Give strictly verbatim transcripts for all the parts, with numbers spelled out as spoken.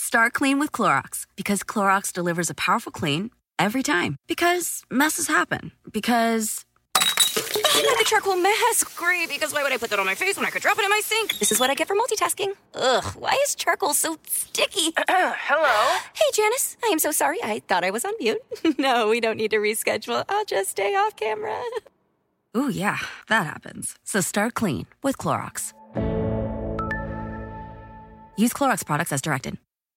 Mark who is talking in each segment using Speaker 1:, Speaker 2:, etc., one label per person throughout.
Speaker 1: Start clean with Clorox because Clorox delivers a powerful clean every time. Because messes happen. Because I got a charcoal mask. Great, because why would I put that on my face when I could drop it in my sink? This is what I get for multitasking. Ugh, why is charcoal so sticky?
Speaker 2: Hello?
Speaker 1: Hey, Janice. I am so sorry. I thought I was on mute. No, we don't need to reschedule. I'll just stay off camera. Ooh, yeah, that happens. So start clean with Clorox. Use Clorox products as directed.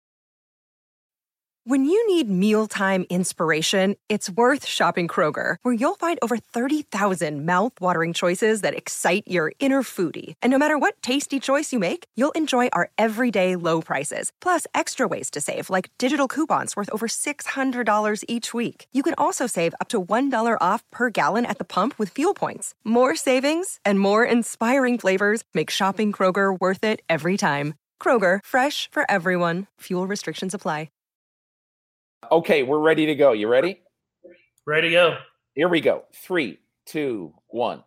Speaker 3: When you need mealtime inspiration, it's worth shopping Kroger, where you'll find over thirty thousand mouth-watering choices that excite your inner foodie. And no matter what tasty choice you make, you'll enjoy our everyday low prices, plus extra ways to save, like digital coupons worth over six hundred dollars each week. You can also save up to one dollar off per gallon at the pump with fuel points. More savings and more inspiring flavors make shopping Kroger worth it every time. Kroger, fresh for everyone. Fuel restrictions apply.
Speaker 4: Okay, we're ready to go. You ready?
Speaker 2: Ready to go.
Speaker 4: Here we go. Three, two, one.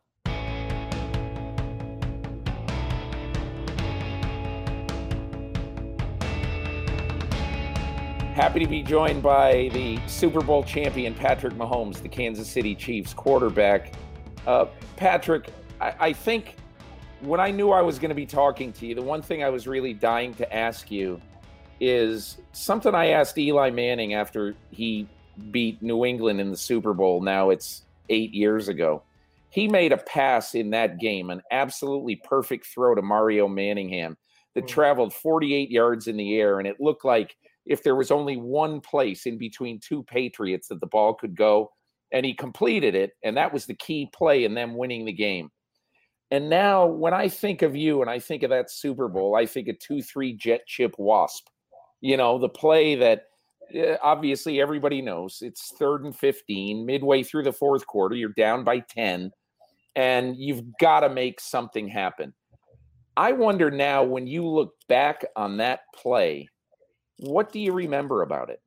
Speaker 4: Happy to be joined by the Super Bowl champion, Patrick Mahomes, the Kansas City Chiefs quarterback. Uh, Patrick, I, I think when I knew I was going to be talking to you, the one thing I was really dying to ask you is something I asked Eli Manning after he beat New England in the Super Bowl. Now it's eight years ago. He made a pass in that game, an absolutely perfect throw to Mario Manningham that traveled forty-eight yards in the air, and it looked like if there was only one place in between two Patriots that the ball could go, and he completed it, and that was the key play in them winning the game. And now when I think of you and I think of that Super Bowl, I think of two three jet chip wasp. You know, the play that uh, obviously everybody knows. It's third and fifteen, midway through the fourth quarter. You're down by ten, and you've got to make something happen. I wonder now, when you look back on that play, what do you remember about it?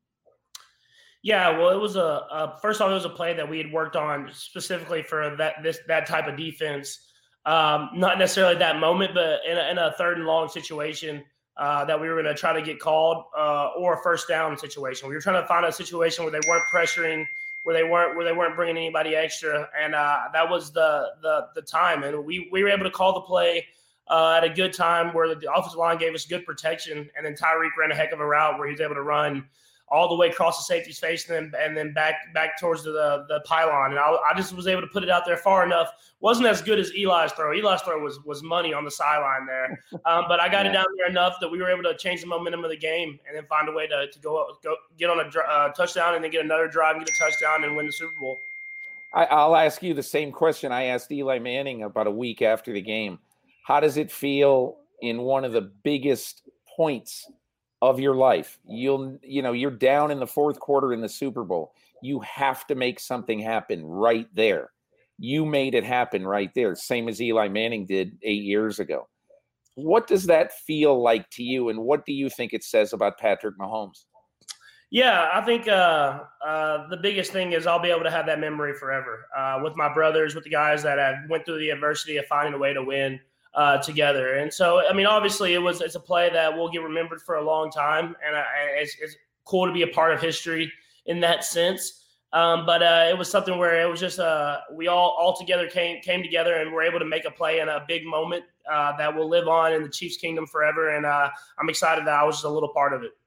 Speaker 2: Yeah, well, it was a, a first off, it was a play that we had worked on specifically for that this that type of defense. Um, not necessarily that moment, but in a, in a third and long situation. Uh, that we were going to try to get called uh, or a first down situation. We were trying to find a situation where they weren't pressuring, where they weren't where they weren't bringing anybody extra, and uh, that was the the the time. And we we were able to call the play uh, at a good time where the offensive line gave us good protection, and then Tyreek ran a heck of a route where he was able to run all the way across the safety's face and then, and then back back towards the the pylon. And I, I just was able to put it out there far enough. Wasn't as good as Eli's throw. Eli's throw was was money on the sideline there. Um, but I got yeah. it down there enough that we were able to change the momentum of the game and then find a way to, to go, go get on a uh, touchdown and then get another drive and get a touchdown and win the Super Bowl.
Speaker 4: I, I'll ask you the same question I asked Eli Manning about a week after the game. How does it feel in one of the biggest points of your life? You'll, you know, you're down in the fourth quarter in the Super Bowl. You have to make something happen right there. You made it happen right there, same as Eli Manning did eight years ago. What does that feel like to you, and what do you think it says about Patrick Mahomes?
Speaker 2: Yeah, I think uh, uh, the biggest thing is I'll be able to have that memory forever uh, with my brothers, with the guys that have went through the adversity of finding a way to win uh, together. And so, I mean, obviously, it was it's a play that will get remembered for a long time, and uh, it's, it's cool to be a part of history in that sense. Um, but uh, it was something where it was just uh, we all all together came came together and were able to make a play in a big moment uh, that will live on in the Chiefs' kingdom forever. And uh, I'm excited that I was just a little part of it.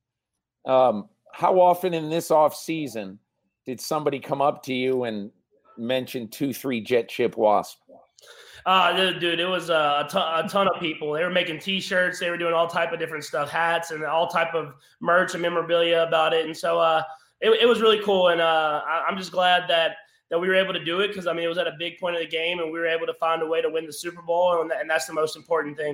Speaker 4: Um, how often in this off season did somebody come up to you and mention two three jet chip wasp?
Speaker 2: Uh, dude, it was a ton, a ton of people. They were making T-shirts. They were doing all type of different stuff, hats, and all type of merch and memorabilia about it. And so uh, it, it was really cool. And uh, I, I'm just glad that that we were able to do it because, I mean, it was at a big point of the game, and we were able to find a way to win the Super Bowl, and, and that's the most important thing.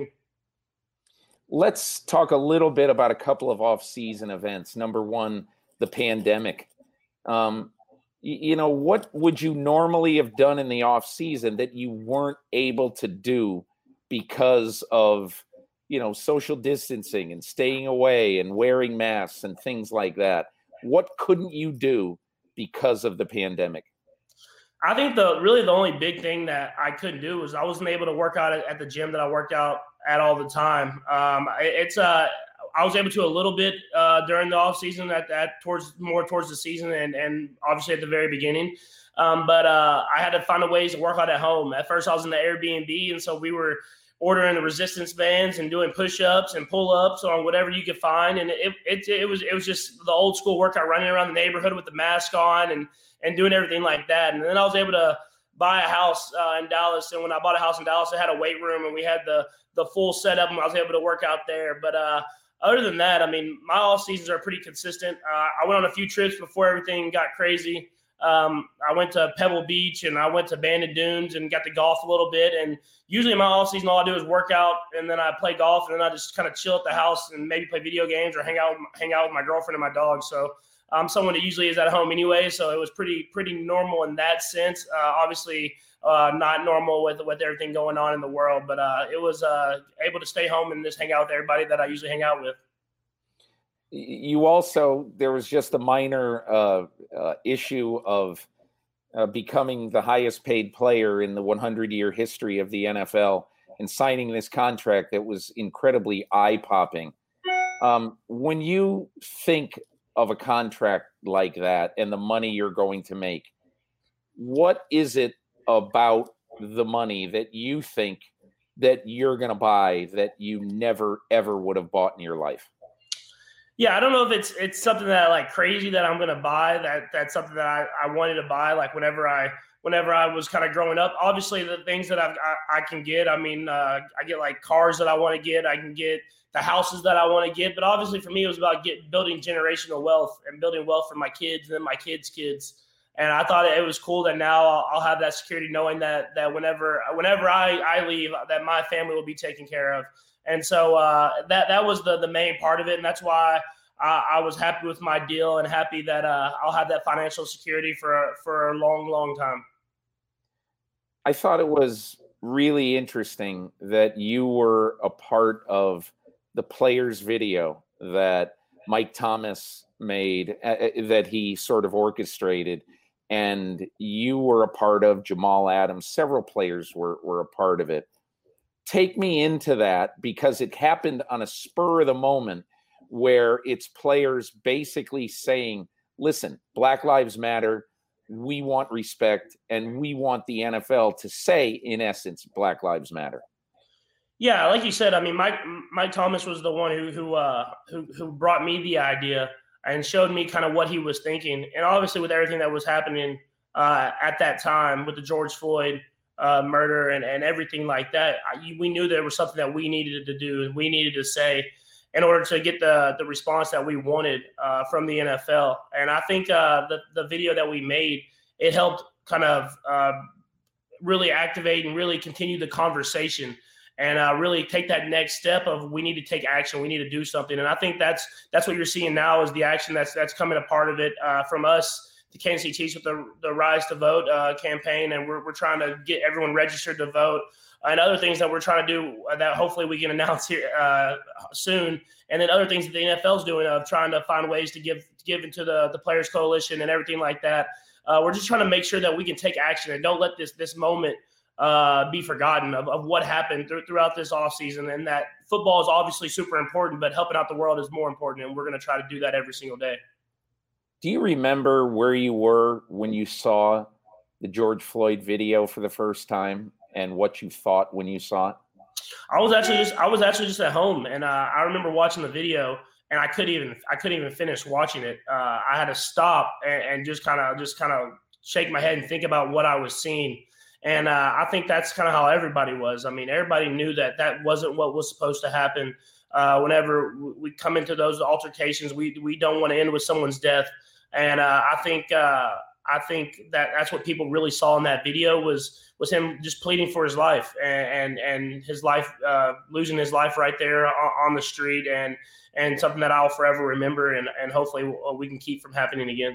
Speaker 4: Let's talk a little bit about a couple of off-season events. Number one, the pandemic. Um, you know, what would you normally have done in the off season that you weren't able to do because of, you know, social distancing and staying away and wearing masks and things like that? What couldn't you do because of the pandemic?
Speaker 2: I think the really the only big thing that I couldn't do was I wasn't able to work out at, at the gym that I worked out at all the time. Um, it, it's uh, I was able to a little bit uh, during the off season at that towards more towards the season and, and obviously at the very beginning. Um, but uh, I had to find a ways to work out at home. At first I was in the Airbnb. And so we were ordering the resistance bands and doing push-ups and pull-ups on whatever you could find. And it, it, it was, it was just the old school workout, running around the neighborhood with the mask on and, and doing everything like that. And then I was able to buy a house uh, in Dallas. And when I bought a house in Dallas, it had a weight room and we had the, the full setup and I was able to work out there. But uh, other than that, I mean, my off seasons are pretty consistent. Uh, I went on a few trips before everything got crazy. Um, I went to Pebble Beach and I went to Bandon Dunes and got to golf a little bit. And usually in my off season, all I do is work out and then I play golf and then I just kind of chill at the house and maybe play video games or hang out, hang out with my girlfriend and my dog. So I'm someone that usually is at home anyway. So it was pretty, pretty normal in that sense. Uh, obviously uh, not normal with, with everything going on in the world, but uh, it was uh, able to stay home and just hang out with everybody that I usually hang out with.
Speaker 4: You also, there was just a minor uh, uh, issue of uh, becoming the highest paid player in the one hundred year history of the N F L and signing this contract that was incredibly eye popping. Um, when you think of a contract like that and the money you're going to make, what is it about the money that you think that you're going to buy that you never, ever would have bought in your life?
Speaker 2: Yeah, I don't know if it's it's something that like crazy that I'm gonna buy. That that's something that I, I wanted to buy. Like whenever I whenever I was kind of growing up. Obviously, the things that I've, I I can get. I mean, uh, I get like cars that I want to get. I can get the houses that I want to get. But obviously, for me, it was about get building generational wealth and building wealth for my kids and then my kids' kids. And I thought it was cool that now I'll, I'll have that security, knowing that that whenever whenever I, I leave, that my family will be taken care of. And so uh, that that was the the main part of it, and that's why I, I was happy with my deal and happy that uh, I'll have that financial security for for a long, long time.
Speaker 4: I thought it was really interesting that you were a part of the players' video that Mike Thomas made, uh, that he sort of orchestrated, and you were a part of. Jamal Adams, several players were were a part of it. Take me into that, because it happened on a spur of the moment where it's players basically saying, listen, Black Lives Matter, we want respect, and we want the N F L to say, in essence, Black Lives Matter.
Speaker 2: Yeah, like you said, I mean, Mike Mike Thomas was the one who who uh, who who brought me the idea and showed me kind of what he was thinking. And obviously with everything that was happening uh, at that time with the George Floyd Uh, murder and, and everything like that, I, we knew there was something that we needed to do and we needed to say in order to get the the response that we wanted uh, from the N F L. And I think uh, the, the video that we made, it helped kind of uh, really activate and really continue the conversation and uh, really take that next step of we need to take action, we need to do something. And I think that's that's what you're seeing now is the action that's that's coming a part of it uh, from us, the Kansas City Chiefs, with the, the Rise to Vote uh, campaign, and we're we're trying to get everyone registered to vote, and other things that we're trying to do that hopefully we can announce here uh, soon, and then other things that the N F L is doing of trying to find ways to give give into the the Players Coalition and everything like that. Uh, we're just trying to make sure that we can take action and don't let this this moment uh, be forgotten of, of what happened th- throughout this offseason, and that football is obviously super important, but helping out the world is more important, and we're going to try to do that every single day.
Speaker 4: Do you remember where you were when you saw the George Floyd video for the first time and what you thought when you saw it?
Speaker 2: I was actually just I was actually just at home, and uh, I remember watching the video, and I couldn't even I couldn't even finish watching it. Uh, I had to stop and, and just kind of just kind of shake my head and think about what I was seeing. And uh, I think that's kind of how everybody was. I mean, everybody knew that that wasn't what was supposed to happen. Uh, whenever we come into those altercations, we we don't want to end with someone's death. And uh, I think uh, I think that that's what people really saw in that video was was him just pleading for his life and and, and his life uh, losing his life right there on, on the street, and and something that I'll forever remember, and and hopefully we can keep from happening again.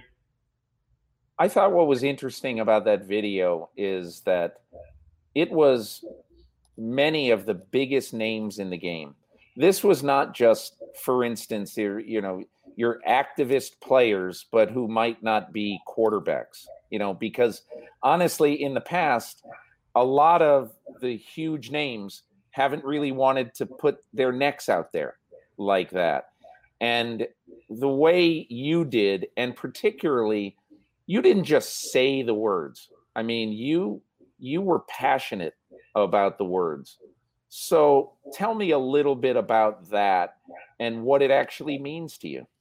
Speaker 4: I thought what was interesting about that video is that it was many of the biggest names in the game. This was not just, for instance, your, you know, your activist players, but who might not be quarterbacks, you know, because honestly, in the past, a lot of the huge names haven't really wanted to put their necks out there. like that. And the way you did, and particularly, you didn't just say the words. I mean, you you were passionate about the words. So tell me a little bit about that and what it actually means to you.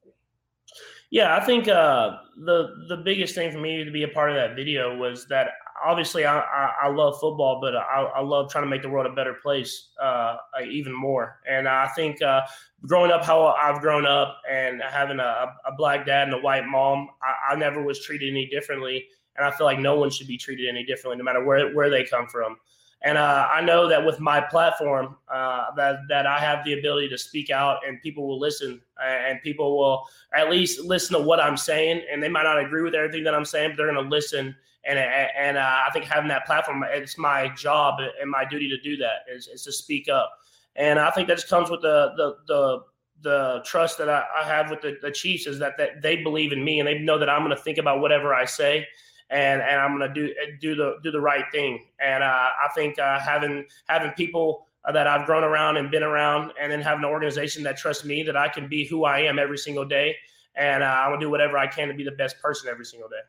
Speaker 2: Yeah, I think uh, the the biggest thing for me to be a part of that video was that obviously I, I, I love football, but I, I love trying to make the world a better place uh, even more. And I think uh, growing up how I've grown up and having a, a black dad and a white mom, I, I never was treated any differently. And I feel like no one should be treated any differently, no matter where, where they come from. And uh, I know that with my platform, uh, that that I have the ability to speak out, and people will listen, and people will at least listen to what I'm saying. And they might not agree with everything that I'm saying, but they're going to listen. And and uh, I think having that platform, it's my job and my duty to do that, is, is to speak up. And I think that just comes with the the the, the trust that I, I have with the, the Chiefs, is that, that they believe in me, and they know that I'm going to think about whatever I say. And and I'm gonna do do the do the right thing. And uh, I think uh, having having people that I've grown around and been around, and then having an organization that trusts me, that I can be who I am every single day, and uh, I'm gonna do whatever I can to be the best person every single day.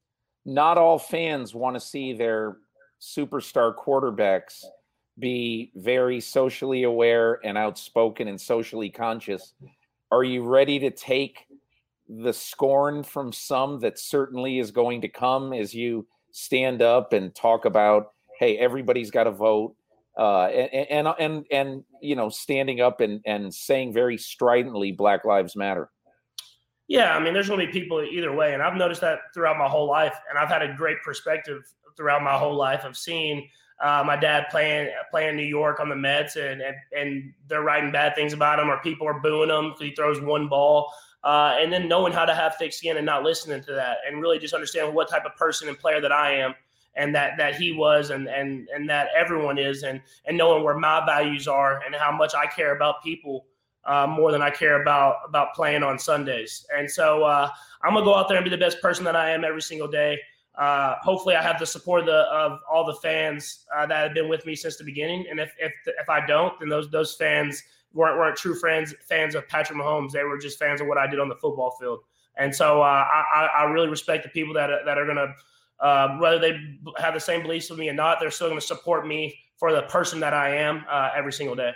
Speaker 4: Not all fans want to see their superstar quarterbacks be very socially aware and outspoken and socially conscious. Are you ready to take the scorn from some that certainly is going to come as you stand up and talk about, hey, everybody's got to vote, uh, and, and, and, and, you know, standing up and, and saying very stridently, Black Lives Matter?
Speaker 2: Yeah. I mean, there's going to be people either way. And I've noticed that throughout my whole life. And I've had a great perspective throughout my whole life of seeing uh, my dad playing, playing New York on the Mets, and, and, and they're writing bad things about him, or people are booing him because he throws one ball. Uh, and then knowing how to have thick skin and not listening to that, and really just understand what type of person and player that I am, and that that he was, and and and that everyone is, and and knowing where my values are and how much I care about people uh, more than I care about about playing on Sundays. And so uh, I'm gonna go out there and be the best person that I am every single day. Uh, hopefully, I have the support of, the, of all the fans uh, that have been with me since the beginning. And if if if I don't, then those those fans weren't weren't true friends fans of Patrick Mahomes. They were just fans of what I did on the football field. And so uh, I, I really respect the people that are, that are going to, uh, whether they have the same beliefs with me or not, they're still going to support me for the person that I am uh, every single day.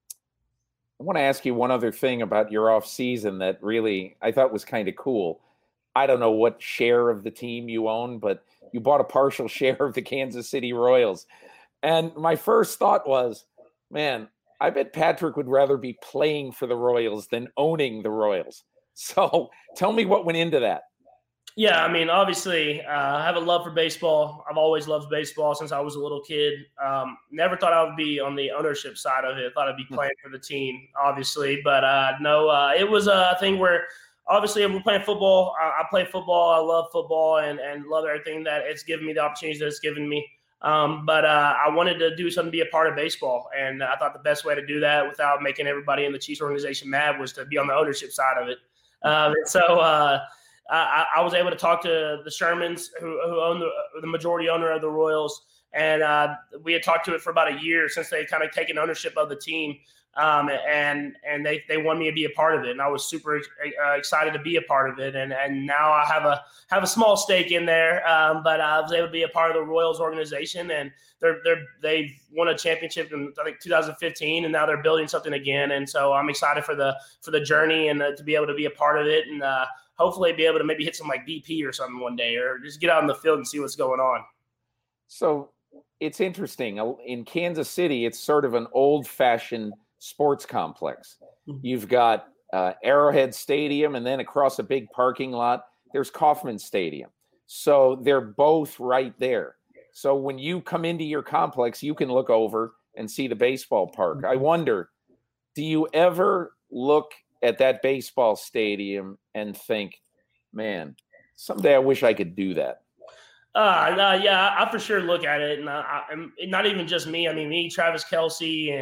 Speaker 4: I want to ask you one other thing about your off season that really I thought was kind of cool. I don't know what share of the team you own, but you bought a partial share of the Kansas City Royals. And my first thought was, man, I bet Patrick would rather be playing for the Royals than owning the Royals. So tell me what went into that.
Speaker 2: Yeah, I mean, obviously, uh, I have a love for baseball. I've always loved baseball since I was a little kid. Um, never thought I would be on the ownership side of it. Thought I'd be playing for the team, obviously. But uh, no, uh, it was a thing where, obviously, if we're playing football, I, I play football. I love football and, and love everything that it's given me, the opportunities that it's given me. Um, but uh, I wanted to do something to be a part of baseball. And I thought the best way to do that without making everybody in the Chiefs organization mad was to be on the ownership side of it. Um, and so uh, I, I was able to talk to the Shermans, who, who own the, the majority owner of the Royals. And uh, we had talked to it for about a year since they kind of taken ownership of the team. Um, and and they, they wanted me to be a part of it, and I was super uh, excited to be a part of it. And and now I have a have a small stake in there, um, but I was able to be a part of the Royals organization, and they're they're they've won a championship in I think two thousand fifteen, and now they're building something again. And so I'm excited for the for the journey and uh, to be able to be a part of it, and uh, hopefully be able to maybe hit some like V P or something one day, or just get out in the field and see what's going on.
Speaker 4: So it's interesting. In Kansas City, it's sort of an old-fashioned sports complex. You've got uh, Arrowhead Stadium, and then across a big parking lot, there's Kauffman Stadium. So they're both right there. So when you come into your complex, you can look over and see the baseball park. I wonder, do you ever look at that baseball stadium and think, man, someday I wish I could do that?
Speaker 2: Uh, no, yeah, I for sure look at it, and I, I, not even just me. I mean, me, Travis Kelce, and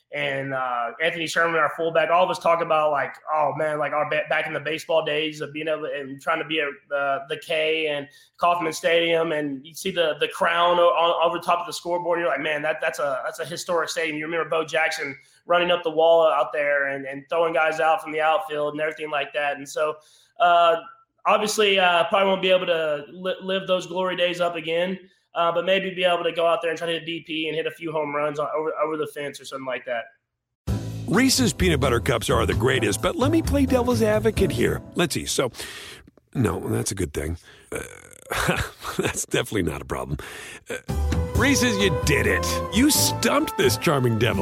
Speaker 2: and uh, Anthony Sherman, our fullback, all of us talk about like, oh man, like our back in the baseball days of being able to, and trying to be at the the K and Kauffman Stadium, and you see the the crown on, over the top of the scoreboard. And you're like, man, that that's a that's a historic stadium. You remember Bo Jackson running up the wall out there and, and throwing guys out from the outfield and everything like that. And so, uh, obviously, uh, probably won't be able to li- live those glory days up again. Uh, but maybe be able to go out there and try to hit D P and hit a few home runs on, over, over the fence or something like that.
Speaker 5: Reese's Peanut Butter Cups are the greatest, but let me play devil's advocate here. Let's see. So, no, that's a good thing. Uh, that's definitely not a problem. Uh, Reese's, you did it. You stumped this charming devil.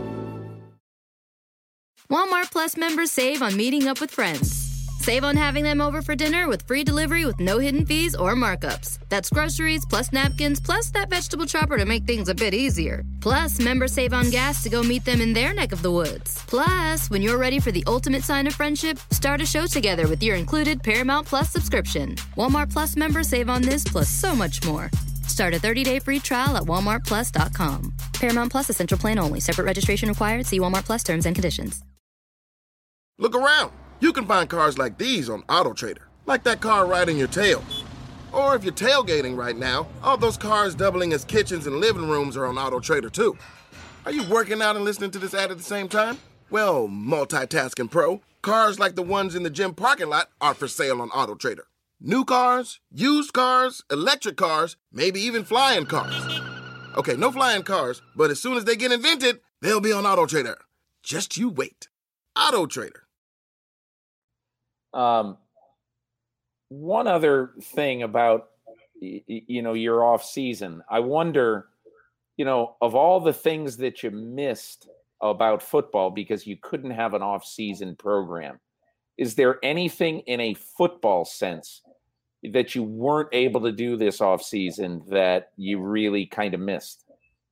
Speaker 6: Walmart Plus members save on meeting up with friends. Save on having them over for dinner with free delivery with no hidden fees or markups. That's groceries, plus napkins, plus that vegetable chopper to make things a bit easier. Plus, members save on gas to go meet them in their neck of the woods. Plus, when you're ready for the ultimate sign of friendship, start a show together with your included Paramount Plus subscription. Walmart Plus members save on this plus so much more. Start a thirty-day free trial at walmart plus dot com. Paramount Plus Essential Plan only. Separate registration required. See Walmart Plus terms and conditions.
Speaker 7: Look around. You can find cars like these on AutoTrader, like that car riding your tail. Or if you're tailgating right now, all those cars doubling as kitchens and living rooms are on AutoTrader too. Are you working out and listening to this ad at the same time? Well, multitasking pro, cars like the ones in the gym parking lot are for sale on AutoTrader. New cars, used cars, electric cars, maybe even flying cars. Okay, no flying cars, but as soon as they get invented, they'll be on AutoTrader. Just you wait. AutoTrader.
Speaker 4: Um, one other thing about, you know, your off season, I wonder, you know, of all the things that you missed about football because you couldn't have an off season program, is there anything in a football sense that you weren't able to do this off season that you really kind of missed?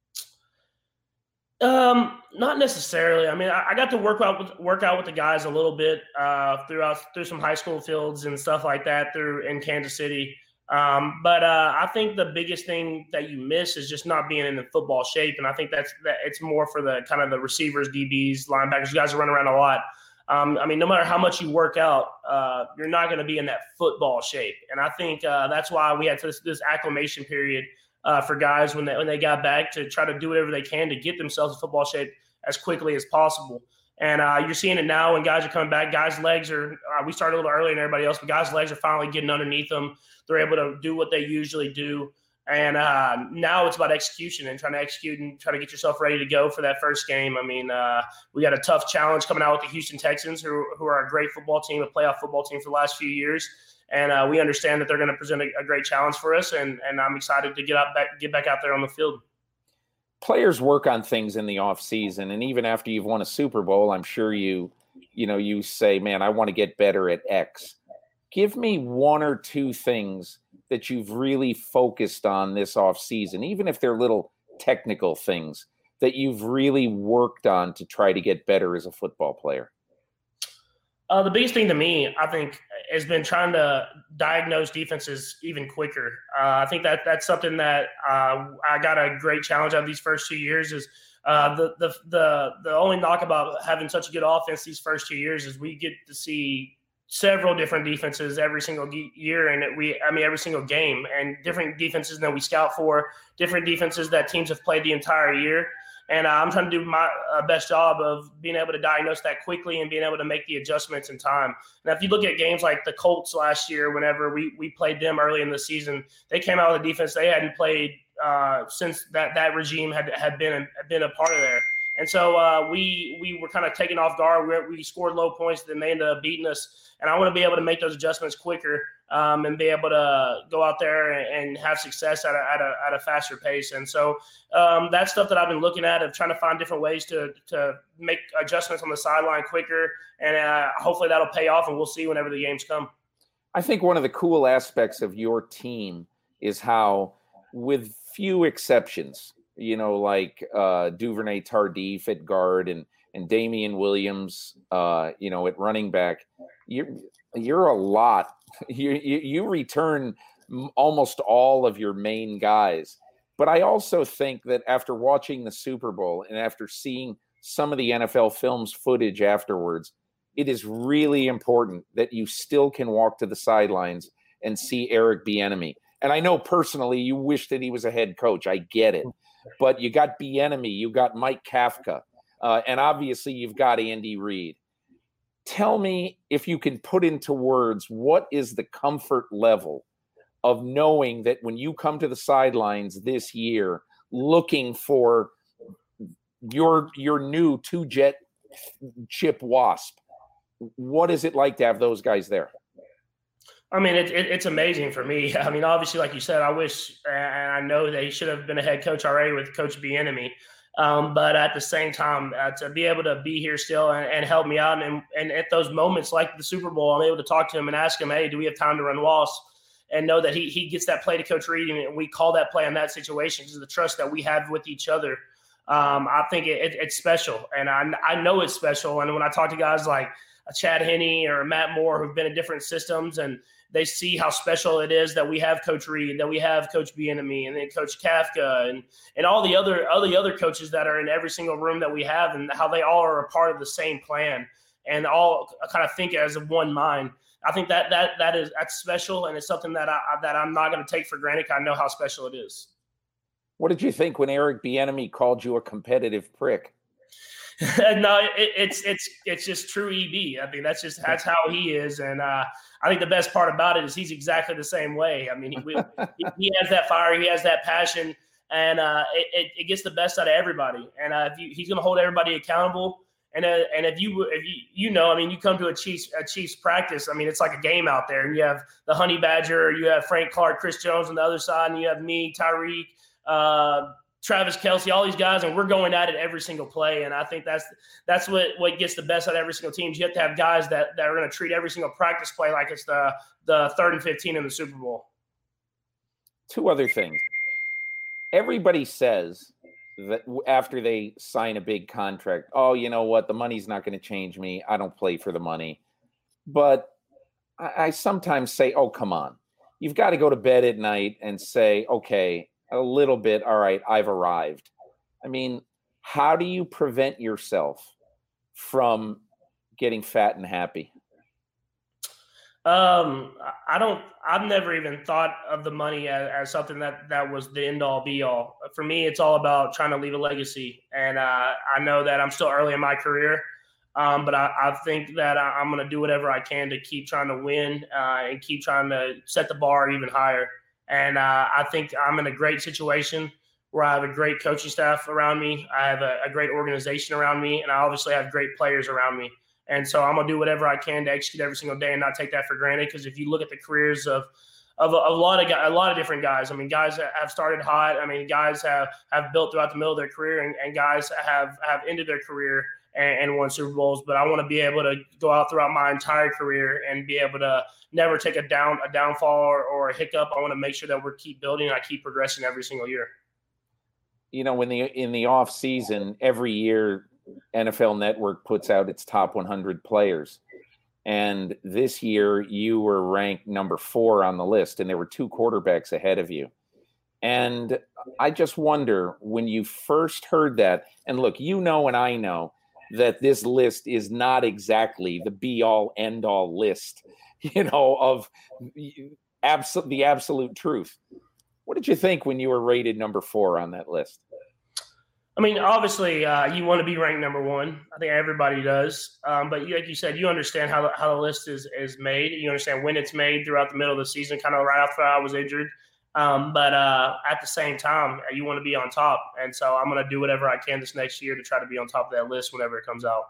Speaker 2: Um, not necessarily. I mean, I, I got to work out with work out with the guys a little bit uh, throughout through some high school fields and stuff like that through in Kansas City. Um, but uh, I think the biggest thing that you miss is just not being in the football shape, and I think that's that it's more for the kind of the receivers, D Bs, linebackers. You guys run around a lot. Um, I mean, no matter how much you work out, uh, you're not going to be in that football shape, and I think uh, that's why we had this, this acclimation period. Uh, for guys when they when they got back to try to do whatever they can to get themselves in football shape as quickly as possible. And uh, you're seeing it now when guys are coming back. Guys' legs are uh, – we started a little earlier than everybody else, but guys' legs are finally getting underneath them. They're able to do what they usually do. And uh, now it's about execution and trying to execute and try to get yourself ready to go for that first game. I mean, uh, we got a tough challenge coming out with the Houston Texans, who, who are a great football team, a playoff football team for the last few years. And uh, we understand that they're going to present a, a great challenge for us, and, and I'm excited to get out back, get back out there on the field.
Speaker 4: Players work on things in the off season, and even after you've won a Super Bowl, I'm sure you, you know, you say, "Man, I want to get better at X." Give me one or two things that you've really focused on this off season, even if they're little technical things that you've really worked on to try to get better as a football player.
Speaker 2: Uh, the biggest thing to me, I think, has been trying to diagnose defenses even quicker. Uh, I think that that's something that uh, I got a great challenge out of these first two years. Is uh, the the the the only knock about having such a good offense these first two years is we get to see several different defenses every single year, and it, we I mean every single game, and different defenses that we scout for, different defenses that teams have played the entire year. And uh, I'm trying to do my uh, best job of being able to diagnose that quickly and being able to make the adjustments in time. Now, if you look at games like the Colts last year, whenever we we played them early in the season, they came out with a defense they hadn't played uh, since that, that regime had had been been a part of there. And so uh, we we were kind of taken off guard. We, we scored low points, then they ended up beating us. And I want to be able to make those adjustments quicker um, and be able to go out there and, and have success at a, at a at a faster pace. And so um, that's stuff that I've been looking at, of trying to find different ways to to make adjustments on the sideline quicker. And uh, hopefully that'll pay off, and we'll see whenever the games come.
Speaker 4: I think one of the cool aspects of your team is how, with few exceptions, you know, like uh, Duvernay Tardif at guard and and Damian Williams, uh, you know, at running back, you're you're a lot. You, you you return almost all of your main guys. But I also think that after watching the Super Bowl and after seeing some of the N F L Films footage afterwards, it is really important that you still can walk to the sidelines and see Eric Bieniemy. And I know personally you wish that he was a head coach. I get it. But you got Bieniemy, you got Mike Kafka, uh, and obviously you've got Andy Reid. Tell me, if you can put into words, what is the comfort level of knowing that when you come to the sidelines this year looking for your your new two-jet chip Wasp, what is it like to have those guys there?
Speaker 2: I mean, it, it, it's amazing for me. I mean, obviously, like you said, I wish and I know that he should have been a head coach already with Coach Bieniemy. Um, but at the same time, uh, to be able to be here still and, and help me out, and, and at those moments like the Super Bowl, I'm able to talk to him and ask him, hey, do we have time to run Wasp? And know that he he gets that play to Coach Reid, and we call that play in that situation because of the trust that we have with each other. Um, I think it, it, it's special, and I, I know it's special. And when I talk to guys like Chad Henne or Matt Moore who've been in different systems, and they see how special it is that we have Coach Reid, that we have Coach Bieniemy, and then Coach Kafka, and and all the other all the other coaches that are in every single room that we have, and how they all are a part of the same plan and all kind of think as one mind. I think that that that is that's special, and it's something that I that I'm not going to take for granted. I know how special it is.
Speaker 4: What did you think when Eric Bieniemy called you a competitive prick?
Speaker 2: No, it, it's it's it's just true E B. I mean, that's just that's how he is, and uh, I think the best part about it is he's exactly the same way. I mean, he, he, he has that fire, he has that passion, and uh, it, it gets the best out of everybody. And uh, if you, he's going to hold everybody accountable. And uh, and if you if you you know, I mean, you come to a Chiefs a Chiefs practice. I mean, it's like a game out there, and you have the Honey Badger, you have Frank Clark, Chris Jones on the other side, and you have me, Tyreek, uh, Travis Kelce, all these guys, and we're going at it every single play. And I think that's that's what, what gets the best out of every single team. You have to have guys that, that are going to treat every single practice play like it's the the third and fifteen in the Super Bowl.
Speaker 4: Two other things. Everybody says that after they sign a big contract, oh, you know what, the money's not going to change me. I don't play for the money. But I, I sometimes say, oh, come on. You've got to go to bed at night and say, okay, a little bit, all right, I've arrived. I mean, how do you prevent yourself from getting fat and happy?
Speaker 2: Um, I don't, I've never even thought of the money as, as something that, that was the end all be all. For me, it's all about trying to leave a legacy. And uh, I know that I'm still early in my career, um, but I, I think that I, I'm going to do whatever I can to keep trying to win uh, and keep trying to set the bar even higher. And uh, I think I'm in a great situation where I have a great coaching staff around me. I have a, a great organization around me, and I obviously have great players around me. And so I'm going to do whatever I can to execute every single day and not take that for granted. Because if you look at the careers of of a, a lot of a lot of different guys, I mean, guys that have started hot. I mean, guys have, have built throughout the middle of their career, and, and guys have, have ended their career and, and won Super Bowls. But I want to be able to go out throughout my entire career and be able to never take a down a downfall or, or a hiccup. I want to make sure that we keep building and I keep progressing every single year.
Speaker 4: You know, when the in the off season, every year N F L Network puts out its top one hundred players. And this year you were ranked number four on the list, and there were two quarterbacks ahead of you. And I just wonder, when you first heard that, and look, you know and I know that this list is not exactly the be-all, end-all list, you know, of abso- the absolute truth. What did you think when you were rated number four on that list?
Speaker 2: I mean, obviously, uh, you want to be ranked number one. I think everybody does. Um, but like you said, you understand how the, how the list is, is made. You understand when it's made throughout the middle of the season, kind of right after I was injured. Um, but uh, at the same time, you want to be on top. And so I'm going to do whatever I can this next year to try to be on top of that list whenever it comes out.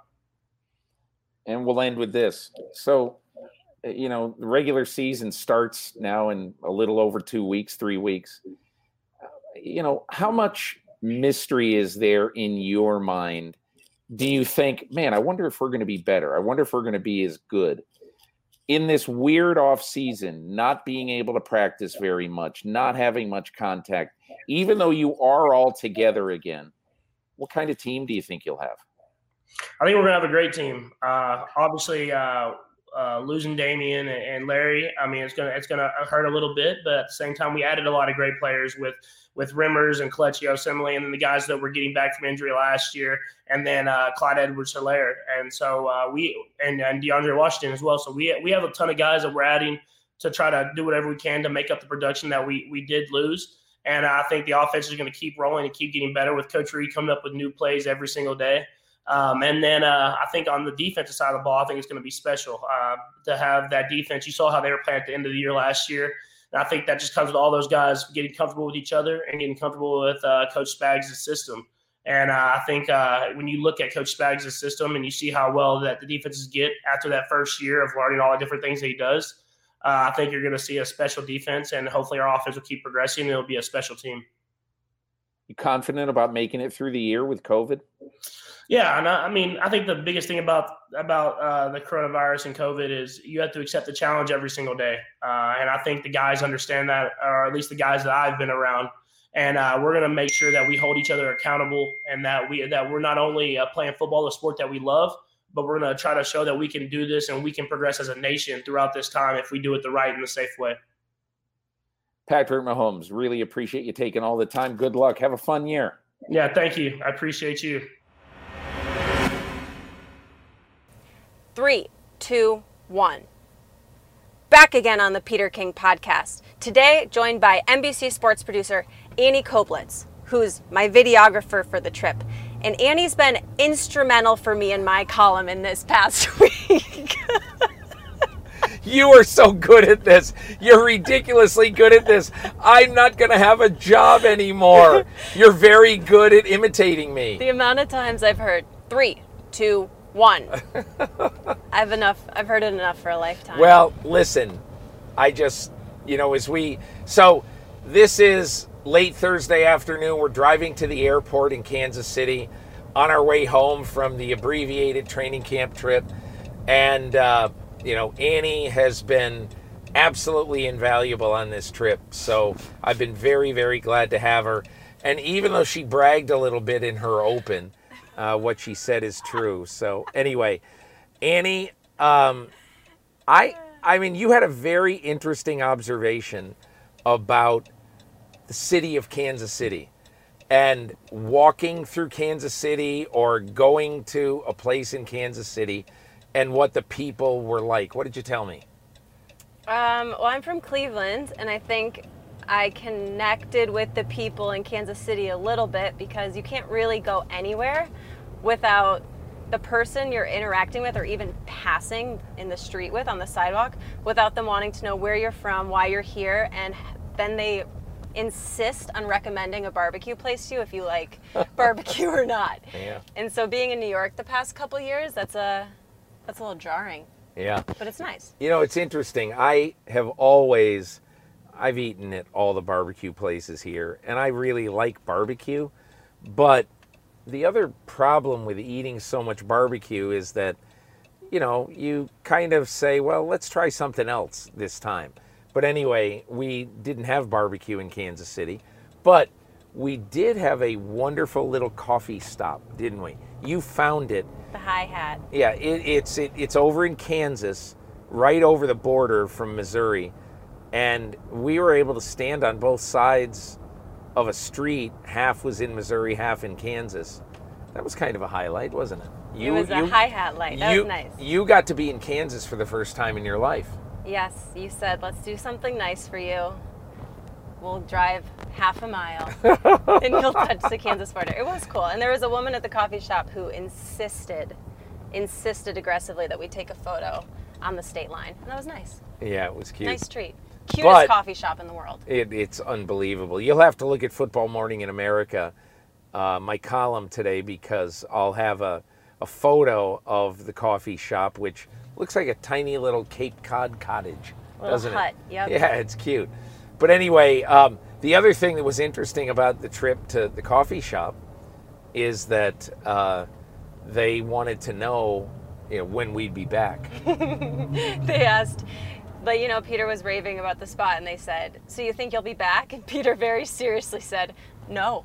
Speaker 4: And we'll end with this. So, you know, the regular season starts now in a little over two weeks, three weeks. You know, how much mystery is there in your mind? Do you think, man, I wonder if we're going to be better? I wonder if we're going to be as good? In this weird off season, not being able to practice very much, not having much contact, even though you are all together again, what kind of team do you think you'll have?
Speaker 2: I think we're going to have a great team. Uh, obviously, uh, uh, losing Damian and, and Larry, I mean, it's gonna it's gonna hurt a little bit, but at the same time, we added a lot of great players with with Rimmers and Kelechi Osemele, and then the guys that were getting back from injury last year, and then uh, Clyde Edwards-Helaire, and so uh, we and, and DeAndre Washington as well. So we we have a ton of guys that we're adding to try to do whatever we can to make up the production that we we did lose. And I think the offense is going to keep rolling and keep getting better with Coach Reed coming up with new plays every single day. Um, and then uh, I think on the defensive side of the ball, I think it's going to be special uh, to have that defense. You saw how they were playing at the end of the year last year. And I think that just comes with all those guys getting comfortable with each other and getting comfortable with uh, Coach Spags' system. And uh, I think uh, when you look at Coach Spags' system and you see how well that the defenses get after that first year of learning all the different things that he does, uh, I think you're going to see a special defense, and hopefully our offense will keep progressing and it'll be a special team.
Speaker 4: You confident about making it through the year with COVID?
Speaker 2: Yeah, and I, I mean, I think the biggest thing about about uh, the coronavirus and COVID is you have to accept the challenge every single day. Uh, and I think the guys understand that, or at least the guys that I've been around. And uh, we're going to make sure that we hold each other accountable, and that we that we're not only uh, playing football, the sport that we love, but we're going to try to show that we can do this and we can progress as a nation throughout this time if we do it the right and the safe way.
Speaker 4: Patrick Mahomes, really appreciate you taking all the time. Good luck. Have a fun year.
Speaker 2: Yeah, thank you. I appreciate you.
Speaker 8: Three, two, one. Back again on the Peter King podcast. Today, joined by N B C Sports producer Annie Koblitz, who's my videographer for the trip. And Annie's been instrumental for me in my column in this past week.
Speaker 4: You are so good at this. You're ridiculously good at this. I'm not going to have a job anymore. You're very good at imitating me.
Speaker 8: The amount of times I've heard three, two, one. I've enough. I've heard it enough for a lifetime.
Speaker 4: Well, listen, I just, you know, as we, so this is late Thursday afternoon. We're driving to the airport in Kansas City on our way home from the abbreviated training camp trip. And, uh, you know, Annie has been absolutely invaluable on this trip. So I've been very, very glad to have her. And even though she bragged a little bit in her open, uh, what she said is true. So anyway, Annie, um, I, I mean, you had a very interesting observation about the city of Kansas City and walking through Kansas City or going to a place in Kansas City and what the people were like. What did you tell me?
Speaker 8: Um, well, I'm from Cleveland, and I think I connected with the people in Kansas City a little bit because you can't really go anywhere without the person you're interacting with or even passing in the street with on the sidewalk without them wanting to know where you're from, why you're here, and then they insist on recommending a barbecue place to you if you like barbecue or not.
Speaker 4: Yeah.
Speaker 8: And so being in New York the past couple years, that's a that's a little jarring.
Speaker 4: Yeah.
Speaker 8: But it's nice.
Speaker 4: You know, it's interesting. I have always, I've eaten at all the barbecue places here, and I really like barbecue. But the other problem with eating so much barbecue is that, you know, you kind of say, well, let's try something else this time. But anyway, we didn't have barbecue in Kansas City, but we did have a wonderful little coffee stop, didn't we? You found it.
Speaker 8: The Hi Hat.
Speaker 4: Yeah, it, it's it, it's over in Kansas, right over the border from Missouri, and we were able to stand on both sides of a street. Half was in Missouri, half in Kansas. That was kind of a highlight, wasn't it?
Speaker 8: You, it was a Hi Hat light. That
Speaker 4: you,
Speaker 8: was nice.
Speaker 4: You got to be in Kansas for the first time in your life.
Speaker 8: Yes, you said, let's do something nice for you. We'll drive half a mile and you'll touch the Kansas border. It was cool. And there was a woman at the coffee shop who insisted, insisted aggressively that we take a photo on the state line. And that was nice.
Speaker 4: Yeah, it was cute.
Speaker 8: Nice treat. Cutest
Speaker 4: But
Speaker 8: coffee shop in the world.
Speaker 4: It, it's unbelievable. You'll have to look at Football Morning in America, uh, my column today, because I'll have a, a photo of the coffee shop, which looks like a tiny little Cape Cod cottage,
Speaker 8: little
Speaker 4: doesn't
Speaker 8: hut.
Speaker 4: it?
Speaker 8: Yep.
Speaker 4: Yeah, it's cute. But anyway, um, the other thing that was interesting about the trip to the coffee shop is that uh, they wanted to know, you know, when we'd be back.
Speaker 8: They asked, but you know, Peter was raving about the spot, and they said, "So you think you'll be back?" And Peter very seriously said, "No."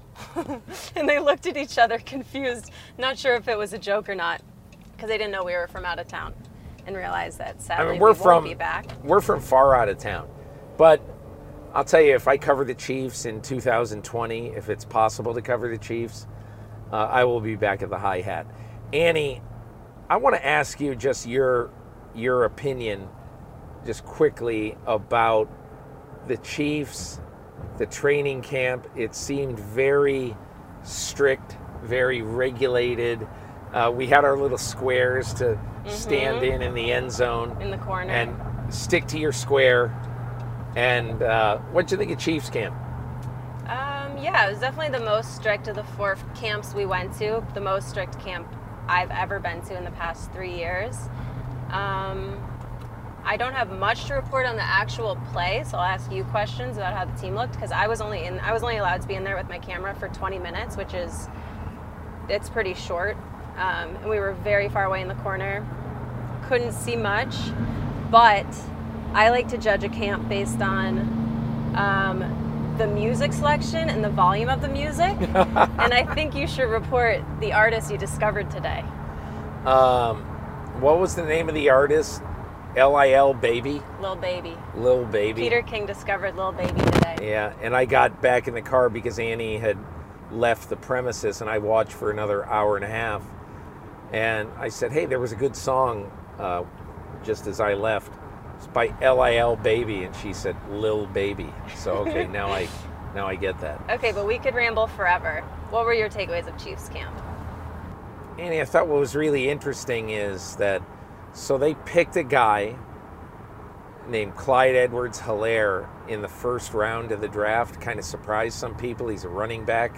Speaker 8: And they looked at each other confused, not sure if it was a joke or not, because they didn't know we were from out of town. and realize that sadly
Speaker 4: I mean, we're
Speaker 8: we
Speaker 4: from
Speaker 8: won't be back.
Speaker 4: we're from far out of town, but I'll tell you, if I cover the Chiefs in two thousand twenty, if it's possible to cover the Chiefs, uh, I will be back at the High Hat. Annie, I want to ask you just your your opinion, just quickly, about the Chiefs, the training camp. It seemed very strict, very regulated. Uh, we had our little squares to mm-hmm. stand in in the end zone.
Speaker 8: In the corner.
Speaker 4: And stick to your square. And uh, what do you think of Chiefs camp?
Speaker 8: Um, yeah, it was definitely the most strict of the four camps we went to. The most strict camp I've ever been to in the past three years. Um, I don't have much to report on the actual play, so I'll ask you questions about how the team looked, because I was only in. I was only allowed to be in there with my camera for twenty minutes, which is it's pretty short. Um, and we were very far away in the corner, couldn't see much, but I like to judge a camp based on um, the music selection and the volume of the music. And I think you should report the artist you discovered today.
Speaker 4: Um, what was the name of the artist? L I L Baby?
Speaker 8: Lil Baby.
Speaker 4: Lil Baby.
Speaker 8: Peter King discovered Lil Baby today.
Speaker 4: Yeah, and I got back in the car because Annie had left the premises, and I watched for another hour and a half. And I said, hey, there was a good song uh, just as I left. It's by L I L Baby, and she said Lil Baby. So okay, now I now I get that.
Speaker 8: Okay, but we could ramble forever. What were your takeaways of Chiefs camp?
Speaker 4: Annie, I thought what was really interesting is that so they picked a guy named Clyde Edwards-Helaire in the first round of the draft. Kind of surprised some people. He's a running back.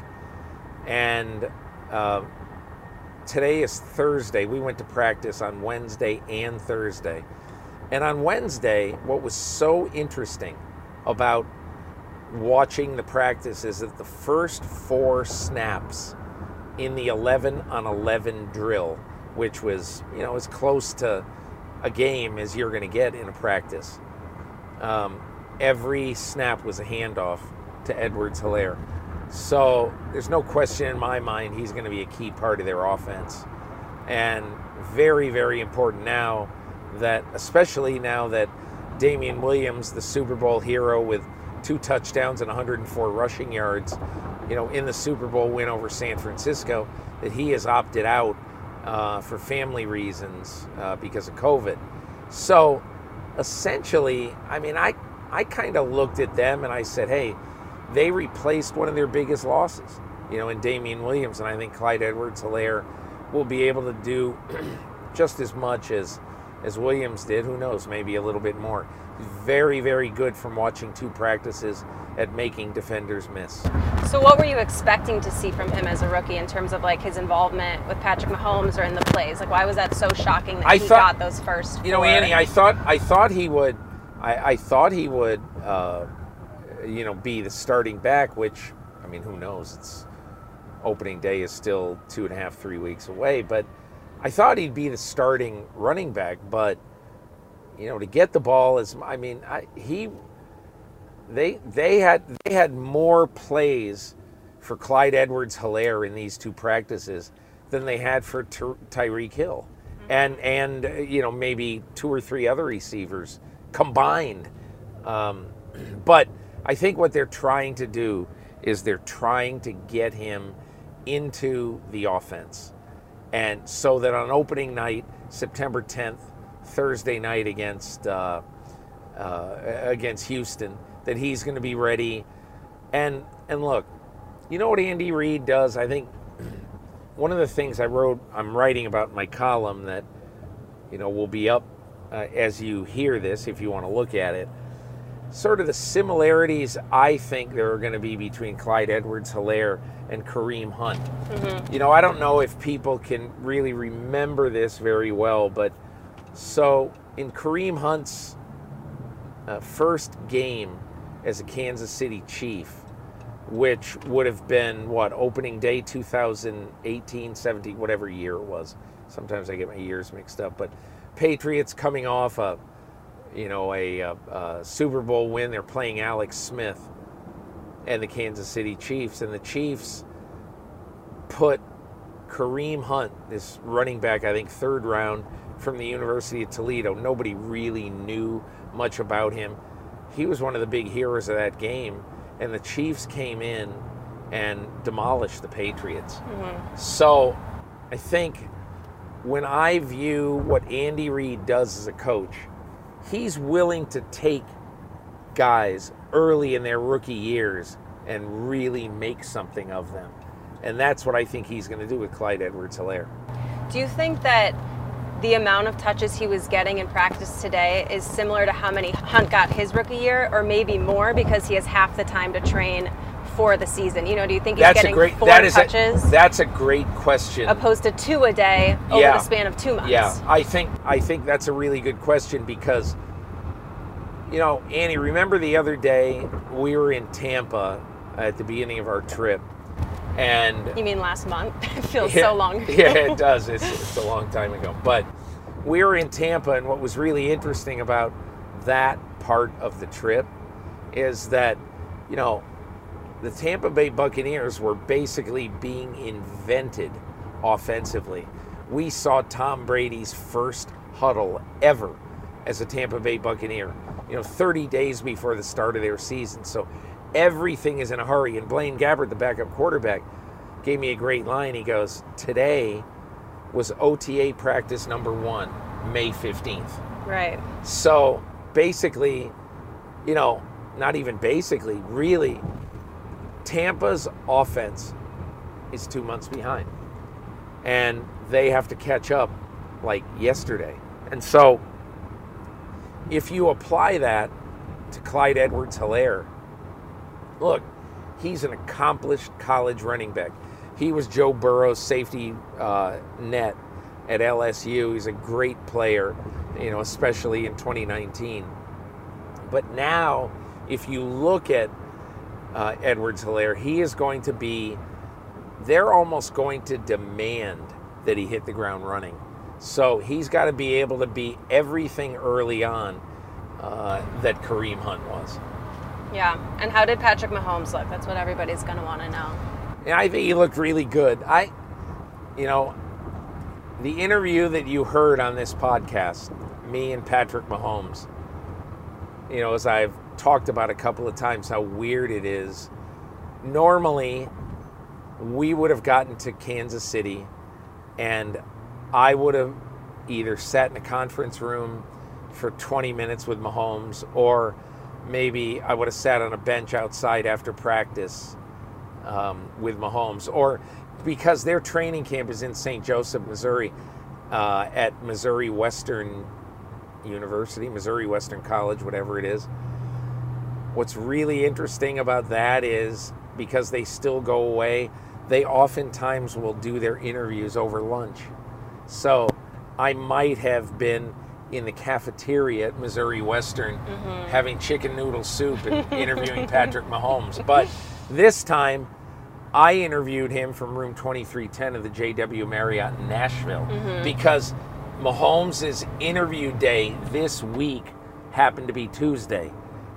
Speaker 4: And uh, today is Thursday. We went to practice on Wednesday and Thursday. And on Wednesday, what was so interesting about watching the practice is that the first four snaps in the eleven on eleven drill, which was, you know, as close to a game as you're going to get in a practice, um, every snap was a handoff to Edwards-Helaire. So there's no question in my mind he's going to be a key part of their offense. And very, very important now that, especially now that Damian Williams, the Super Bowl hero with two touchdowns and one hundred four rushing yards, you know, in the Super Bowl win over San Francisco, that he has opted out uh, for family reasons uh, because of COVID. So essentially, I mean, I, I kind of looked at them and I said, hey, they replaced one of their biggest losses, you know, in Damian Williams. And I think Clyde Edwards-Helaire will be able to do just as much as, as Williams did. Who knows, maybe a little bit more. Very, very good from watching two practices at making defenders miss.
Speaker 8: So what were you expecting to see from him as a rookie in terms of like his involvement with Patrick Mahomes or in the plays? Like, why was that so shocking that
Speaker 4: I
Speaker 8: he
Speaker 4: thought,
Speaker 8: got those first four?
Speaker 4: You know, Annie, I thought I thought he would I, I thought he would uh, you know, be the starting back, which, I mean, who knows? It's opening day is still two and a half, three weeks away, but I thought he'd be the starting running back. But you know, to get the ball is, I mean, I, he, they, they had, they had more plays for Clyde Edwards-Helaire in these two practices than they had for Ty- Tyreek Hill, and and you know, maybe two or three other receivers combined. Um, but I think what they're trying to do is they're trying to get him into the offense, and so that on opening night, September tenth. Thursday night against uh, uh, against Houston, that he's going to be ready. And and look, you know what Andy Reid does? I think one of the things I wrote, I'm writing about in my column that, you know, will be up uh, as you hear this, if you want to look at it, sort of the similarities I think there are going to be between Clyde Edwards-Helaire and Kareem Hunt. Mm-hmm. You know, I don't know if people can really remember this very well, but so in Kareem Hunt's uh, first game as a Kansas City Chief, which would have been, what, opening day two thousand eighteen, seventeen, whatever year it was. Sometimes I get my years mixed up. But Patriots coming off a, you know, a, a, a Super Bowl win. They're playing Alex Smith and the Kansas City Chiefs. And the Chiefs put Kareem Hunt, this running back, I think third round, from the University of Toledo. Nobody really knew much about him. He was one of the big heroes of that game, and the Chiefs came in and demolished the Patriots. Mm-hmm. So I think when I view what Andy Reid does as a coach, he's willing to take guys early in their rookie years and really make something of them. And that's what I think he's going to do with Clyde Edwards-Helaire.
Speaker 8: Do you think that the amount of touches he was getting in practice today is similar to how many Hunt got his rookie year, or maybe more because he has half the time to train for the season? You know, do you think he's
Speaker 4: that's
Speaker 8: getting
Speaker 4: a great,
Speaker 8: four
Speaker 4: that is
Speaker 8: touches?
Speaker 4: A, that's a great question.
Speaker 8: Opposed to two a day over
Speaker 4: yeah.
Speaker 8: the span of two months.
Speaker 4: Yeah, I think I think that's a really good question because, you know, Annie, remember the other day we were in Tampa at the beginning of our trip, and
Speaker 8: you mean last month? It feels
Speaker 4: yeah,
Speaker 8: so long ago.
Speaker 4: Yeah, it does. It's, it's a long time ago. But we were in Tampa, and what was really interesting about that part of the trip is that, you know, the Tampa Bay Buccaneers were basically being invented offensively. We saw Tom Brady's first huddle ever as a Tampa Bay Buccaneer, you know, thirty days before the start of their season. So everything is in a hurry. And Blaine Gabbert, the backup quarterback, gave me a great line. He goes, today was O T A practice number one, May fifteenth.
Speaker 8: Right.
Speaker 4: So basically, you know, not even basically, really, Tampa's offense is two months behind. And they have to catch up like yesterday. And so if you apply that to Clyde Edwards-Helaire, look, he's an accomplished college running back. He was Joe Burrow's safety uh, net at L S U. He's a great player, you know, especially in twenty nineteen. But now, if you look at uh, Edwards-Helaire, he is going to be, they're almost going to demand that he hit the ground running. So he's got to be able to be everything early on uh, that Kareem Hunt was.
Speaker 8: Yeah, and how did Patrick Mahomes look? That's what everybody's going to want to know.
Speaker 4: Yeah, I think he looked really good. I, you know, the interview that you heard on this podcast, me and Patrick Mahomes, you know, as I've talked about a couple of times how weird it is. Normally, we would have gotten to Kansas City and I would have either sat in a conference room for twenty minutes with Mahomes, or maybe I would have sat on a bench outside after practice um, with Mahomes, or because their training camp is in Saint Joseph, Missouri, uh, at Missouri Western University, Missouri Western College, whatever it is. What's really interesting about that is because they still go away, they oftentimes will do their interviews over lunch. So I might have been in the cafeteria at Missouri Western mm-hmm. having chicken noodle soup and interviewing Patrick Mahomes. But this time, I interviewed him from room twenty-three ten of the J W Marriott in Nashville mm-hmm. because Mahomes' interview day this week happened to be Tuesday.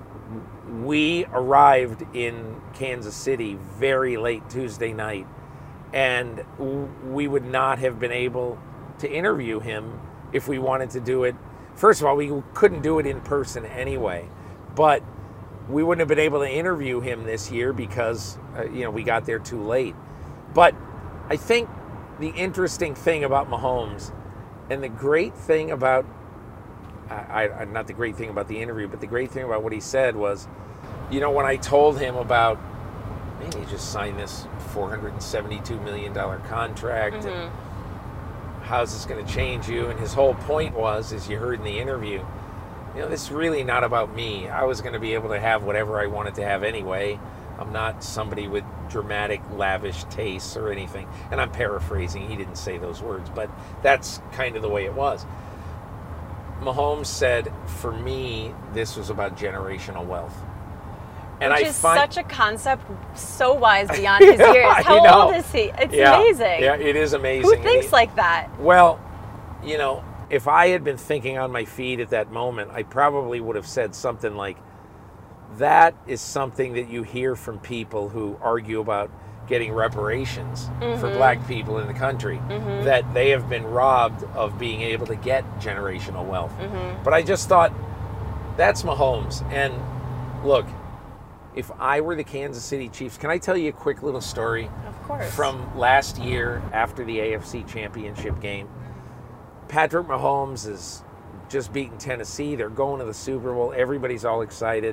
Speaker 4: We arrived in Kansas City very late Tuesday night, and we would not have been able to interview him if we wanted to do it. First of all, we couldn't do it in person anyway, but we wouldn't have been able to interview him this year because, uh, you know, we got there too late. But I think the interesting thing about Mahomes, and the great thing about, I, I, not the great thing about the interview, but the great thing about what he said was, you know, when I told him about, man, he just signed this four hundred seventy-two million dollars contract, mm-hmm. and how's this going to change you? And his whole point was, as you heard in the interview, you know, this is really not about me. I was going to be able to have whatever I wanted to have anyway. I'm not somebody with dramatic, lavish tastes or anything. And I'm paraphrasing. He didn't say those words, but that's kind of the way it was. Mahomes said, for me, this was about generational wealth. And
Speaker 8: Which
Speaker 4: I
Speaker 8: is
Speaker 4: find,
Speaker 8: such a concept so wise beyond his years. How old is he? It's
Speaker 4: yeah,
Speaker 8: amazing.
Speaker 4: Yeah, it is amazing.
Speaker 8: Who thinks he, like that?
Speaker 4: Well, you know, if I had been thinking on my feet at that moment, I probably would have said something like, that is something that you hear from people who argue about getting reparations
Speaker 8: Mm-hmm.
Speaker 4: for black people in the country,
Speaker 8: Mm-hmm.
Speaker 4: that they have been robbed of being able to get generational wealth.
Speaker 8: Mm-hmm.
Speaker 4: But I just thought, that's Mahomes. And look, if I were the Kansas City Chiefs, can I tell you a quick little story?
Speaker 8: Of course.
Speaker 4: From last year after the A F C Championship game. Patrick Mahomes has just beaten Tennessee. They're going to the Super Bowl. Everybody's all excited.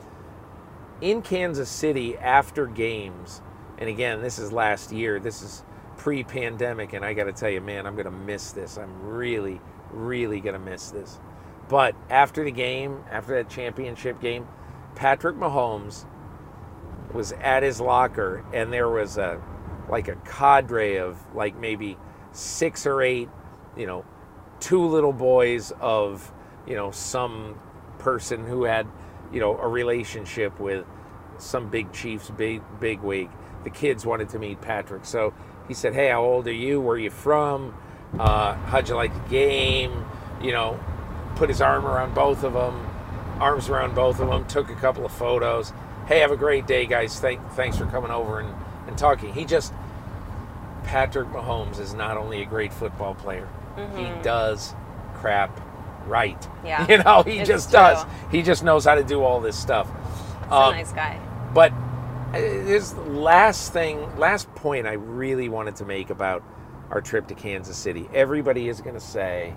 Speaker 4: In Kansas City, after games, and again, this is last year, this is pre-pandemic, and I got to tell you, man, I'm going to miss this. I'm really, really going to miss this. But after the game, after that championship game, Patrick Mahomes was at his locker, and there was a like a cadre of like maybe six or eight, you know, two little boys of, you know, some person who had, you know, a relationship with some big Chiefs, big big wig. The kids wanted to meet Patrick, so he said, "Hey, how old are you? Where are you from? Uh, how'd you like the game?" You know, put his arm around both of them, arms around both of them, took a couple of photos. "Hey, have a great day, guys. Thank, thanks for coming over and, and talking." He just, Patrick Mahomes is not only a great football player,
Speaker 8: Mm-hmm.
Speaker 4: he does crap right.
Speaker 8: Yeah.
Speaker 4: You know, he
Speaker 8: It's
Speaker 4: just
Speaker 8: true.
Speaker 4: does. He just knows how to do all this stuff.
Speaker 8: He's
Speaker 4: Um,
Speaker 8: a nice guy.
Speaker 4: But this last thing, last point I really wanted to make about our trip to Kansas City. Everybody is going to say,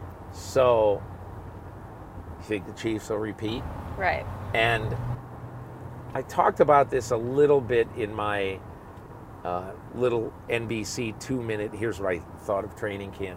Speaker 4: so you think the Chiefs will repeat?
Speaker 8: Right.
Speaker 4: And I talked about this a little bit in my uh, little N B C two-minute, here's what I thought of training camp.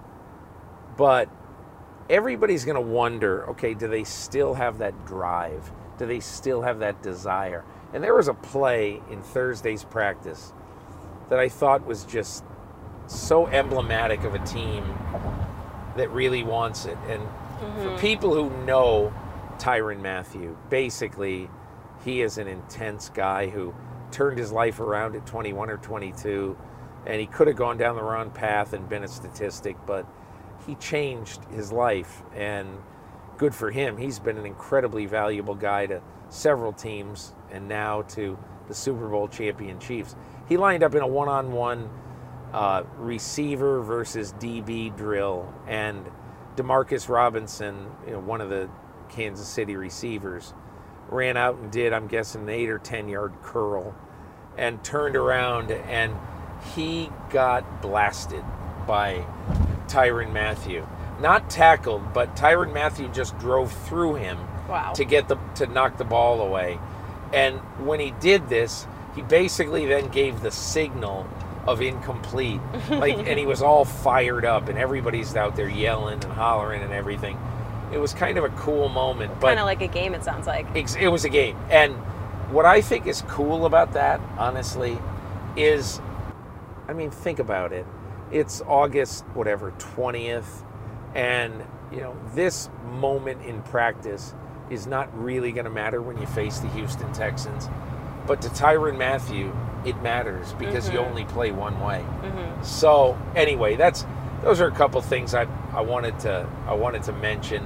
Speaker 4: But everybody's going to wonder, okay, do they still have that drive? Do they still have that desire? And there was a play in Thursday's practice that I thought was just so emblematic of a team that really wants it. And for people who know Tyrann Mathieu, basically, he is an intense guy who turned his life around at twenty-one or twenty-two, and he could have gone down the wrong path and been a statistic, but he changed his life, and good for him. He's been an incredibly valuable guy to several teams, and now to the Super Bowl champion Chiefs. He lined up in a one-on-one uh, receiver versus D B drill, and Demarcus Robinson, you know, one of the Kansas City receivers, ran out and did, I'm guessing, an eight or ten yard curl, and turned around, and he got blasted by Tyrann Mathieu. Not tackled, but Tyrann Mathieu just drove through him
Speaker 8: Wow.
Speaker 4: to get the to knock the ball away. And when he did this, he basically then gave the signal of incomplete. Like, and he was all fired up, and everybody's out there yelling and hollering and everything. It was kind of a cool moment. But
Speaker 8: Kind of like a game, it sounds like.
Speaker 4: it was a game. And what I think is cool about that, honestly, is, I mean, think about it. It's August, whatever, twentieth, and, you know, this moment in practice is not really going to matter when you face the Houston Texans. But to Tyrann Mathieu, it matters because
Speaker 8: Mm-hmm.
Speaker 4: you only play one way.
Speaker 8: Mm-hmm.
Speaker 4: So anyway, that's those are a couple things I I wanted to I wanted to mention.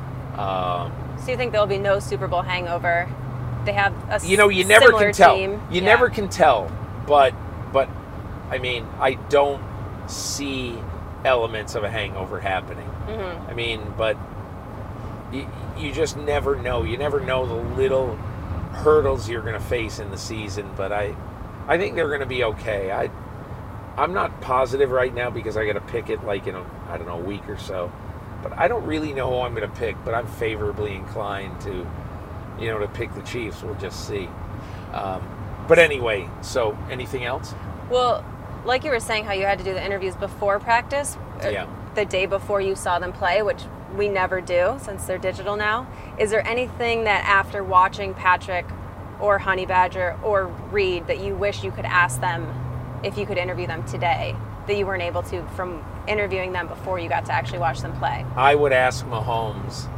Speaker 4: Um,
Speaker 8: So you think there'll be no Super Bowl hangover? They have a
Speaker 4: you know, you
Speaker 8: s-
Speaker 4: never
Speaker 8: similar
Speaker 4: can tell.
Speaker 8: team.
Speaker 4: You
Speaker 8: Yeah.
Speaker 4: never can tell. But but I mean, I don't see elements of a hangover happening.
Speaker 8: Mhm.
Speaker 4: I mean, but you, you just never know. You never know the little hurdles you're going to face in the season. But I, I think they're going to be okay. I, I'm not positive right now because I got to pick it like in a, I don't know, a week or so. But I don't really know who I'm going to pick. But I'm favorably inclined to, you know, to pick the Chiefs. We'll just see. Um, but anyway, so anything else?
Speaker 8: Well, like you were saying, how you had to do the interviews before practice, uh,
Speaker 4: Yeah.
Speaker 8: the day before you saw them play, which we never do since they're digital now. Is there anything that after watching Patrick or Honey Badger or Reed that you wish you could ask them if you could interview them today that you weren't able to from interviewing them before you got to actually watch them play?
Speaker 4: I would ask Mahomes,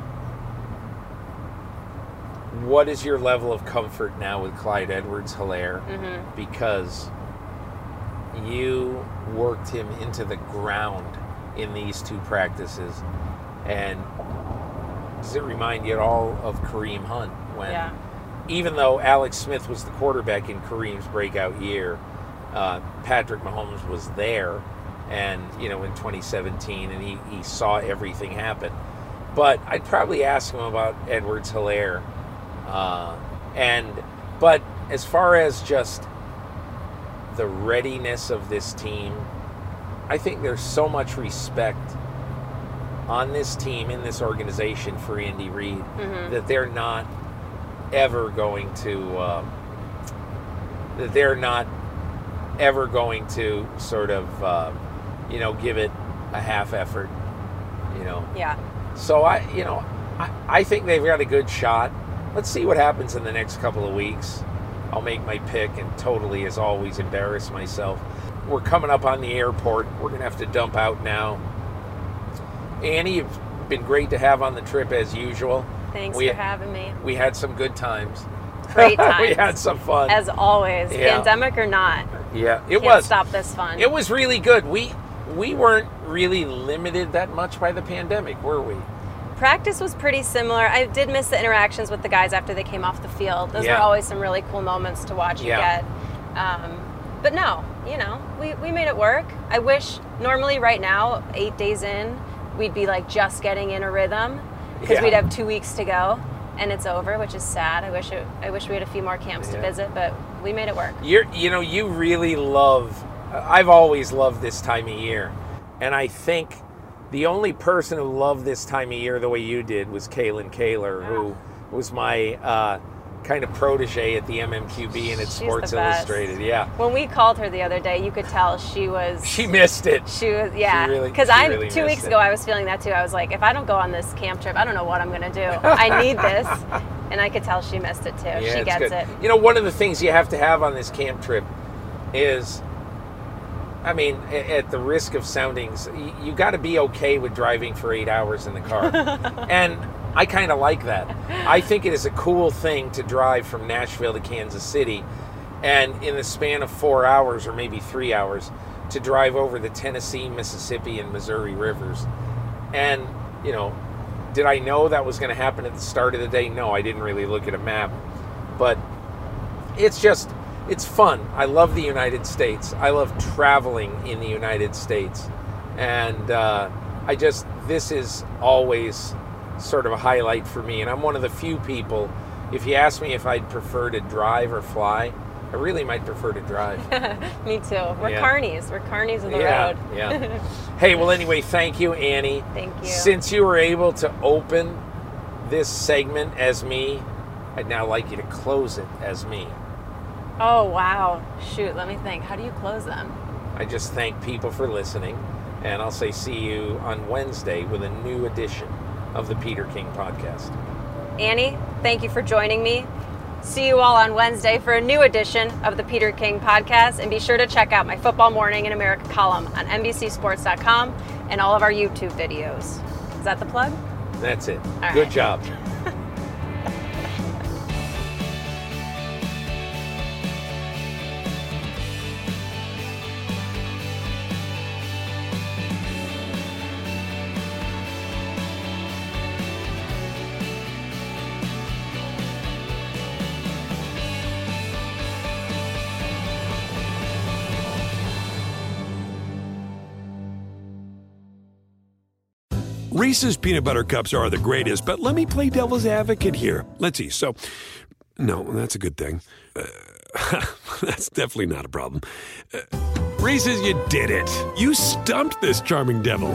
Speaker 4: what is your level of comfort now with Clyde Edwards-Helaire?
Speaker 8: Mm-hmm.
Speaker 4: Because you worked him into the ground in these two practices. And does it remind you at all of Kareem Hunt? When,
Speaker 8: Yeah.
Speaker 4: even though Alex Smith was the quarterback in Kareem's breakout year, uh, Patrick Mahomes was there, and you know, in twenty seventeen, and he, he saw everything happen. But I'd probably ask him about Edwards-Helaire, uh, and but as far as just the readiness of this team, I think there's so much respect on this team, in this organization, for Andy Reid, mm-hmm. that they're not ever going to um, that they're not ever going to sort of uh, you know, give it a half effort, you know.
Speaker 8: Yeah.
Speaker 4: So I, you know, I, I think they've got a good shot. Let's see what happens in the next couple of weeks. I'll make my pick and totally, as always, embarrass myself. We're coming up on the airport. We're going to have to dump out now. Annie, you've been great to have on the trip as usual.
Speaker 8: Thanks
Speaker 4: we,
Speaker 8: for having me.
Speaker 4: We had some good times.
Speaker 8: Great times.
Speaker 4: We had some fun.
Speaker 8: As always,
Speaker 4: yeah.
Speaker 8: Pandemic or not.
Speaker 4: Yeah, it
Speaker 8: Can't
Speaker 4: was.
Speaker 8: stop this fun.
Speaker 4: It was really good. We we weren't really limited that much by the pandemic, were we?
Speaker 8: Practice was pretty similar. I did miss the interactions with the guys after they came off the field. Those
Speaker 4: yeah.
Speaker 8: were always some really cool moments to watch
Speaker 4: yeah.
Speaker 8: and get. Um, but no, you know, we, we made it work. I wish normally right now, eight days in, we'd be like just getting in a rhythm because
Speaker 4: yeah.
Speaker 8: we'd have two weeks to go and it's over, which is sad. I wish it, I wish we had a few more camps
Speaker 4: yeah.
Speaker 8: to visit, but we made it work.
Speaker 4: You're, you know, you really love, I've always loved this time of year. And I think the only person who loved this time of year the way you did was Kaylin Kaler, who was my uh, kind of protege at the M M Q B and at
Speaker 8: She's
Speaker 4: Sports
Speaker 8: the best.
Speaker 4: Illustrated. Yeah.
Speaker 8: When we called her the other day, you could tell she was...
Speaker 4: She missed it.
Speaker 8: She was, yeah. Because
Speaker 4: really,
Speaker 8: I
Speaker 4: really
Speaker 8: two weeks
Speaker 4: it.
Speaker 8: ago, I was feeling that too. I was like, if I don't go on this camp trip, I don't know what I'm going to do. I need this. And I could tell she missed it too.
Speaker 4: Yeah,
Speaker 8: she gets
Speaker 4: good.
Speaker 8: it.
Speaker 4: You know, one of the things you have to have on this camp trip is, I mean, at the risk of sounding, you got to be okay with driving for eight hours in the car. And I kind of like that. I think it is a cool thing to drive from Nashville to Kansas City, and in the span of four hours or maybe three hours, to drive over the Tennessee, Mississippi, and Missouri rivers. And, you know, did I know that was going to happen at the start of the day? No, I didn't really look at a map. But it's just, it's fun. I love the United States. I love traveling in the United States. And uh, I just, this is always sort of a highlight for me. And I'm one of the few people, if you ask me if I'd prefer to drive or fly, I really might prefer to drive.
Speaker 8: Me too. We're
Speaker 4: yeah.
Speaker 8: carnies. We're carnies of the
Speaker 4: yeah,
Speaker 8: road.
Speaker 4: yeah. Hey, well, anyway, thank you, Annie.
Speaker 8: Thank you.
Speaker 4: Since you were able to open this segment as me, I'd now like you to close it as me.
Speaker 8: Oh, wow. Shoot, let me think. How do you close them?
Speaker 4: I just thank people for listening, and I'll say see you on Wednesday with a new edition of the Peter King Podcast.
Speaker 8: Annie, thank you for joining me. See you all on Wednesday for a new edition of the Peter King Podcast, and be sure to check out my Football Morning in America column on N B C Sports dot com and all of our YouTube videos. Is that the plug?
Speaker 4: That's it.
Speaker 8: All
Speaker 4: Good
Speaker 8: right.
Speaker 4: job.
Speaker 5: Reese's Peanut Butter Cups are the greatest, but let me play devil's advocate here. Let's see. So, no, that's a good thing. Uh, that's definitely not a problem. Uh, Reese's, you did it. You stumped this charming devil.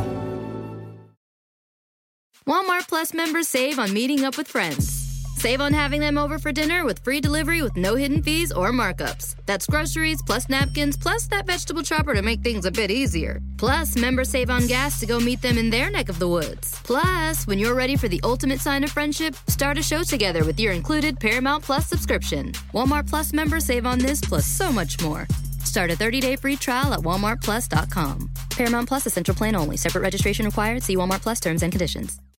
Speaker 6: Walmart Plus members save on meeting up with friends. Save on having them over for dinner with free delivery with no hidden fees or markups. That's groceries plus napkins plus that vegetable chopper to make things a bit easier. Plus, members save on gas to go meet them in their neck of the woods. Plus, when you're ready for the ultimate sign of friendship, start a show together with your included Paramount Plus subscription. Walmart Plus members save on this plus so much more. Start a thirty-day free trial at walmart plus dot com. Paramount Plus Essential Plan only. Separate registration required. See Walmart Plus terms and conditions.